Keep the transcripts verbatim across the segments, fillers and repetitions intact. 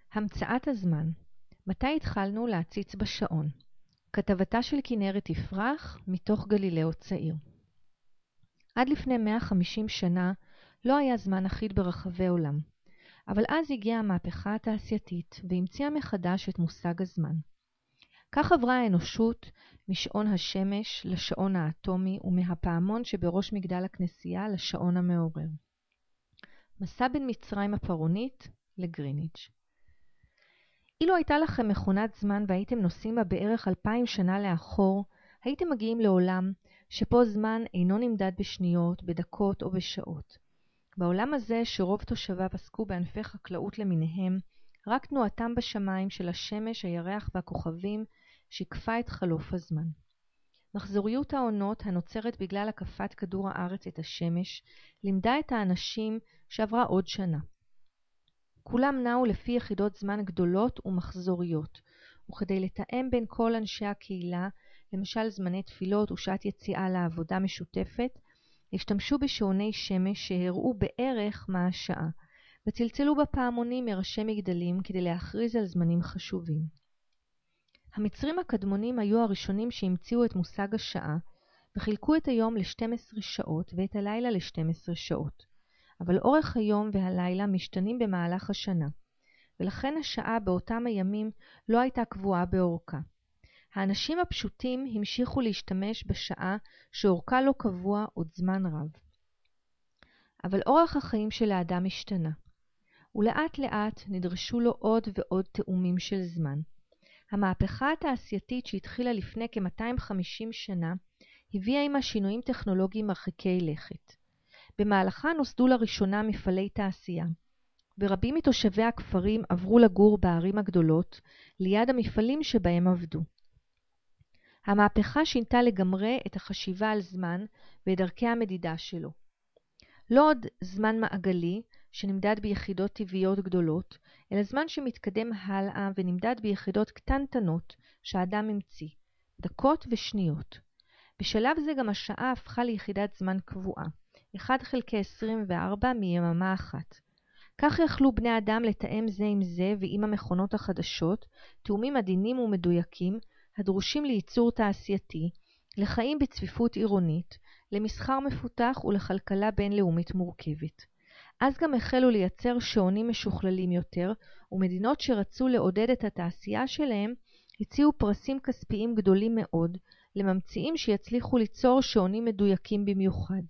המצאת הזמן. מתי התחלנו להציץ בשעון? כתבתה של כנרת יפרח מתוך גלילאו צעיר. עד לפני מאה וחמישים שנה לא היה זמן אחיד ברחבי עולם, אבל אז הגיעה המהפכה התעשייתית והמציאה מחדש את מושג הזמן. כך עברה האנושות משעון השמש לשעון האטומי ומהפעמון שבראש מגדל הכנסייה לשעון המעורר. מסע בין מצרים הפרעונית לגריניץ'. אילו הייתה לכם מכונת זמן והייתם נוסעים בה בערך אלפיים שנה לאחור, הייתם מגיעים לעולם שפה זמן אינו נמדד בשניות, בדקות או בשעות. בעולם הזה שרוב תושביו עסקו בענפי חקלאות למיניהם, רק תנועתם בשמיים של השמש, הירח והכוכבים שיקפה את חלוף הזמן. מחזוריות העונות הנוצרת בגלל הקפת כדור הארץ את השמש, לימדה את האנשים שעברה עוד שנה. כולם נעו לפי יחידות זמן גדולות ומחזוריות, וכדי לתאם בין כל אנשי הקהילה, למשל זמני תפילות ושעת יציאה לעבודה משותפת, השתמשו בשעוני שמש שהראו בערך מה השעה, וצלצלו בפעמונים מראשי מגדלים כדי להכריז על זמנים חשובים. המצרים הקדמונים היו הראשונים שהמציאו את מושג השעה, וחילקו את היום ל-שתים עשרה שעות ואת הלילה ל-שתים עשרה שעות. אבל אורך היום והלילה משתנים במהלך השנה, ולכן השעה באותם הימים לא הייתה קבועה באורכה. האנשים הפשוטים המשיכו להשתמש בשעה שאורכה לא קבוע עוד זמן רב. אבל אורח החיים של האדם השתנה, ולאט לאט נדרשו לו עוד ועוד תאומים של זמן. המהפכה התעשייתית שהתחילה לפני כ-מאתיים וחמישים שנה, הביאה עמה שינויים טכנולוגיים מרחיקי לכת. במהלכה נוסדו לראשונה מפעלי תעשייה, ורבים מתושבי הכפרים עברו לגור בערים הגדולות, ליד המפעלים שבהם עבדו. המהפכה שינתה לגמרי את החשיבה על זמן ואת דרכי המדידה שלו. לא עוד זמן מעגלי שנמדד ביחידות טבעיות גדולות, אלא זמן שמתקדם הלאה ונמדד ביחידות קטנטנות שהאדם המציא, דקות ושניות. בשלב זה גם השעה הפכה ליחידת זמן קבועה, אחד חלקי עשרים וארבע מיממה אחת. כך יכלו בני אדם לתאם זה עם זה ועם המכונות החדשות, תאומים עדינים ומדויקים, הדרושים לייצור תעשייתי, לחיים בצפיפות עירונית, למסחר מפותח ולכלכלה בינלאומית מורכבת. אז גם החלו לייצר שעונים משוכללים יותר, ומדינות שרצו לעודד את התעשייה שלהם, הציעו פרסים כספיים גדולים מאוד, לממציאים שיצליחו ליצור שעונים מדויקים במיוחד.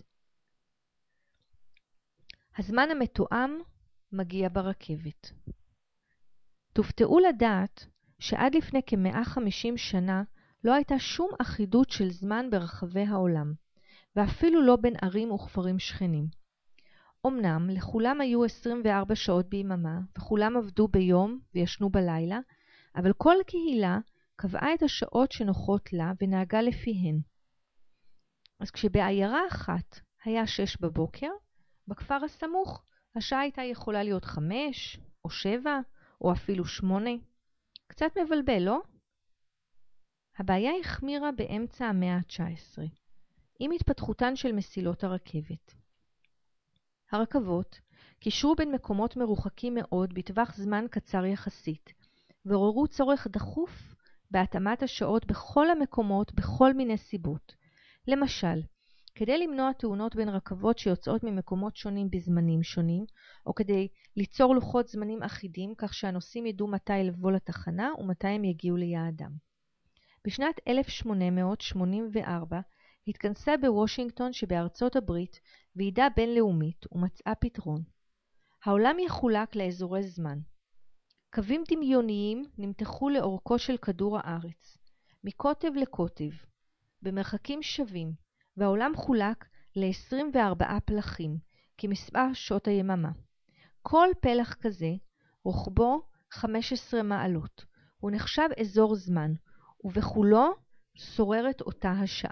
הזמן המתואם מגיע ברכבת. תופתעו לדעת שעד לפני כ-מאה וחמישים שנה לא הייתה שום אחידות של זמן ברחבי העולם, ואפילו לא בין ערים וכפרים שכנים. אמנם לכולם היו עשרים וארבע שעות ביממה, וכולם עבדו ביום וישנו בלילה, אבל כל קהילה קבעה את השעות שנוחות לה ונהגה לפיהן. אז כשבעיירה אחת היה שש בבוקר, בכפר הסמוך השעה הייתה יכולה להיות חמש או שבע או אפילו שמונה. קצת מבלבל, לא? הבעיה החמירה באמצע המאה ה-תשע עשרה, עם התפתחותן של מסילות הרכבת. הרכבות קישרו בין מקומות מרוחקים מאוד בטווח זמן קצר יחסית, ועוררו צורך דחוף בהתאמת השעות בכל המקומות בכל מיני סיבות. למשל, כדי למנוע תאונות בין רכבות שיוצאות ממקומות שונים בזמנים שונים, או כדי ליצור לוחות זמנים אחידים כך שהנוסעים ידעו מתי לבוא לתחנה ומתי הם יגיעו ליעדם. בשנת אלף שמונה מאות שמונים וארבע התכנסה בוושינגטון שבארצות הברית ועידה בינלאומית ומצאה פתרון. העולם יחולק לאזורי זמן. קווים דמיוניים נמתחו לאורכו של כדור הארץ, מקוטב לקוטב, במרחקים שווים, והעולם חולק ל-עשרים וארבעה פלחים, כמספר שעות היממה. כל פלח כזה, רוחבו חמש עשרה מעלות, הוא נחשב אזור זמן, ובכולו שוררת אותה השעה.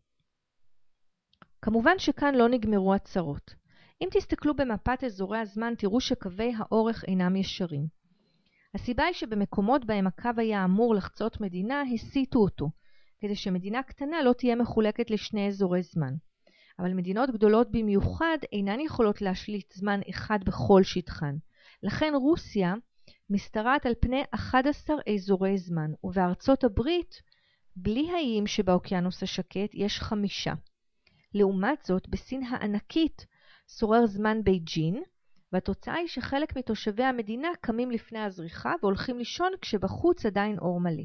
כמובן שכאן לא נגמרו הצרות. אם תסתכלו במפת אזורי הזמן, תראו שקווי האורך אינם ישרים. הסיבה היא שבמקומות בהם הקו היה אמור לחצות מדינה, הסיטו אותו, כדי שמדינה קטנה לא תהיה מחולקת לשני אזורי זמן. אבל מדינות גדולות במיוחד אינן יכולות להשליט זמן אחד בכל שטחן. לכן רוסיה, משתרעת על פני אחד עשר אזורי זמן, ובארצות הברית, בלי האיים שבאוקיינוס השקט, יש חמישה. לעומת זאת, בסין הענקית שורר זמן בייג'ין, והתוצאה היא שחלק מתושבי המדינה קמים לפני הזריחה והולכים לישון כשבחוץ עדיין אור מלא.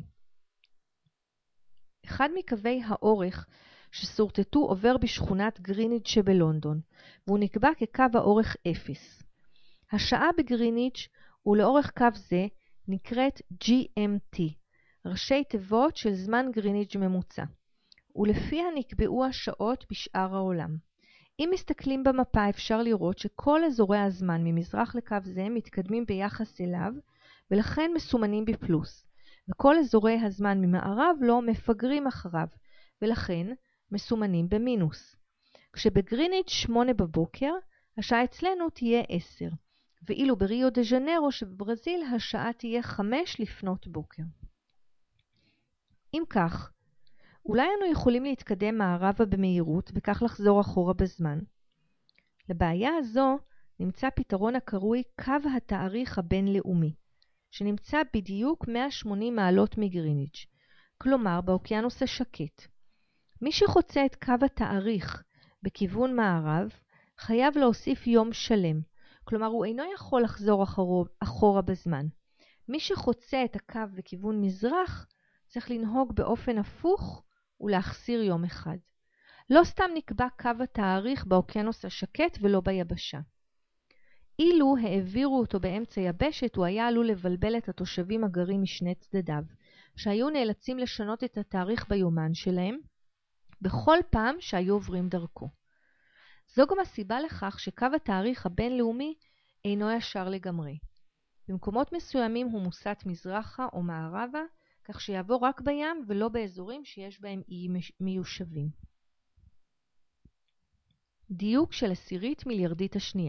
אחד מקווי האורך שסורטטו עובר בשכונת גריניץ' שבלונדון, והוא נקבע כקו האורך אפס. השעה בגריניץ' ולאורך קו זה נקראת ג'י אם טי, ראשי תיבות של זמן גריניץ' ממוצע, ולפיה נקבעו השעות בשאר העולם. אם מסתכלים במפה אפשר לראות שכל אזורי הזמן ממזרח לקו זה מתקדמים ביחס אליו, ולכן מסומנים בפלוס, וכל אזורי הזמן ממערב לא מפגרים אחריו, ולכן מסומנים במינוס. כשבגריניץ' שמונה בבוקר, השעה אצלנו תהיה עשר, ואילו בריו דה ז'נרו שבברזיל השעה תהיה חמש לפנות בוקר. אם כך, אולי אנו יכולים להתקדם מערבה במהירות וכך לחזור אחורה בזמן. לבעיה הזו נמצא פתרון הקרוי קו התאריך הבינלאומי, שנמצא בדיוק מאה ושמונים מעלות מגריניץ', כלומר באוקיינוס השקט. מי שחוצה את קו התאריך בכיוון מערב חייב להוסיף יום שלם, כלומר הוא אינו יכול לחזור אחורה, אחורה בזמן. מי שחוצה את הקו בכיוון מזרח צריך לנהוג באופן הפוך ולהחסיר יום אחד. לא סתם נקבע קו התאריך באוקיינוס השקט ולא ביבשה. אילו העבירו אותו באמצע יבשת, הוא היה עלול לבלבל את התושבים הגרים משני צדדיו, שהיו נאלצים לשנות את התאריך ביומן שלהם בכל פעם שהיו עוברים דרכו. זו גם הסיבה לכך שקו התאריך הבינלאומי אינו ישר לגמרי. במקומות מסוימים הוא מוסט מזרחה או מערבה, כך שיעבור רק בים ולא באזורים שיש בהם איים מיושבים. דיוק של עשירית מיליארדית השנייה.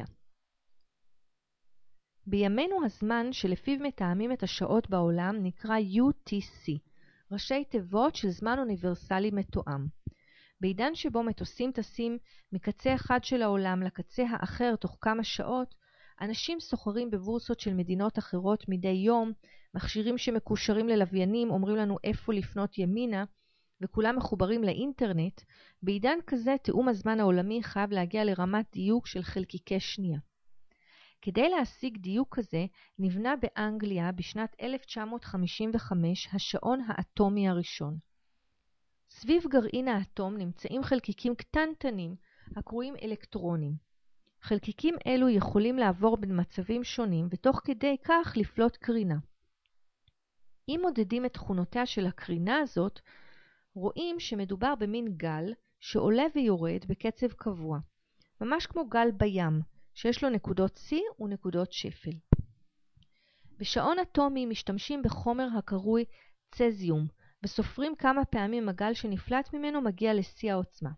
בימינו הזמן שלפיו מתאמים את השעות בעולם נקרא יו טי סי, ראשי תיבות של זמן אוניברסלי מתואם. בעידן שבו מטוסים טסים מקצה אחד של העולם לקצה האחר תוך כמה שעות, אנשים סוחרים בבורסות של מדינות אחרות מדי יום, מכשירים שמקושרים ללוויינים אומרים לנו איפה לפנות ימינה, וכולם מחוברים לאינטרנט. בעידן כזה תאום הזמן העולמי חייב להגיע לרמת דיוק של חלקיקי שנייה. כדי להשיג דיוק כזה נבנה באנגליה בשנת אלף תשע מאות חמישים וחמש השעון האטומי הראשון. סביב גרעין האטום נמצאים חלקיקים קטנטנים הקרויים אלקטרונים. חלקיקים אלו יכולים לעבור בין מצבים שונים ותוך כדי כך לפלוט קרינה. אם מודדים את תכונותיה של הקרינה הזאת, רואים שמדובר במין גל שעולה ויורד בקצב קבוע, ממש כמו גל בים, שיש לו נקודות שיא ונקודות שפל. בשעון אטומי משתמשים בחומר הקרוי צזיום, וסופרים כמה פעמים הגל שנפלט ממנו מגיע לשיא העוצמה.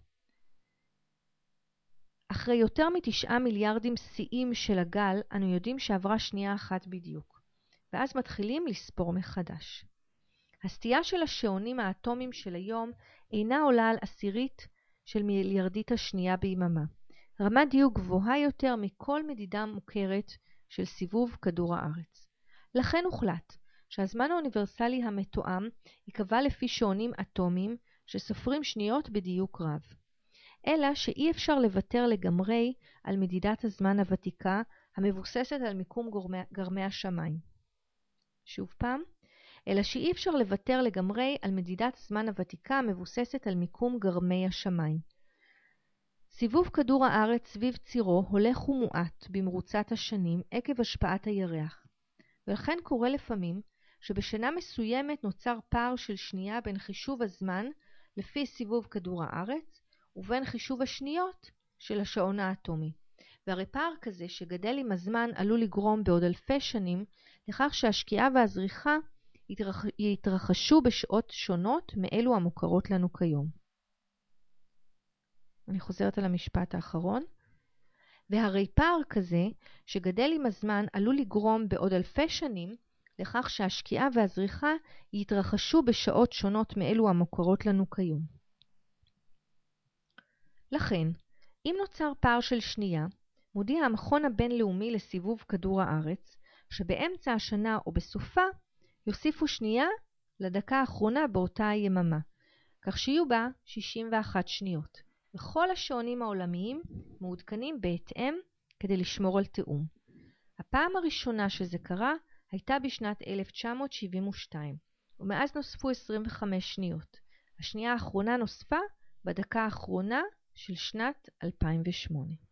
אחרי יותר מתשעה מיליארדים שיאים של הגל, אנו יודעים שעברה שנייה אחת בדיוק, ואז מתחילים לספור מחדש. הסטייה של השעונים האטומיים של היום אינה עולה על עשירית של מיליארדית השנייה ביממה, רמת דיוק גבוהה יותר מכל מדידה מוכרת של סיבוב כדור הארץ. לכן הוחלט שהזמן האוניברסלי המתואם ייקבע לפי שעונים אטומיים שסופרים שניות בדיוק רב. אלא שאי אפשר לוותר לגמרי על מדידת הזמן הוותיקה המבוססת על מיקום גורמי, גרמי השמיים. שוב פעם, אלא שאי אפשר לוותר לגמרי על מדידת הזמן הוותיקה המבוססת על מיקום גרמי השמיים. סיבוב כדור הארץ סביב צירו הולך ומועט במרוצת השנים עקב השפעת הירח, ולכן קורה לפעמים שבשנה מסוימת נוצר פער של שנייה בין חישוב הזמן לפי סיבוב כדור הארץ ובין חישוב השניות של השעון האטומי. והרי פער כזה שגדל עם הזמן עלול לגרום בעוד אלפי שנים לכך שהשקיעה והזריחה יתרח... יתרחשו בשעות שונות מאלו המוכרות לנו כיום. אני חוזרת על המשפט האחרון. והרי פער כזה שגדל עם הזמן עלול לגרום בעוד אלפי שנים לכך שהשקיעה והזריחה יתרחשו בשעות שונות מאלו המוכרות לנו כיום. לכן, אם נוצר פער של שנייה, מודיע המכון הבינלאומי לסיבוב כדור הארץ שבאמצע השנה או בסופה יוסיפו שנייה לדקה האחרונה באותה היממה, כך שיהיו בה שישים ואחת שניות. וכל השעונים העולמיים מעודכנים בהתאם כדי לשמור על תיאום. הפעם הראשונה שזה קרה הייתה בשנת אלף תשע מאות שבעים ושתיים, ומאז נוספו עשרים וחמש שניות. השנייה האחרונה נוספה בדקה האחרונה של שנת אלפיים ושמונה.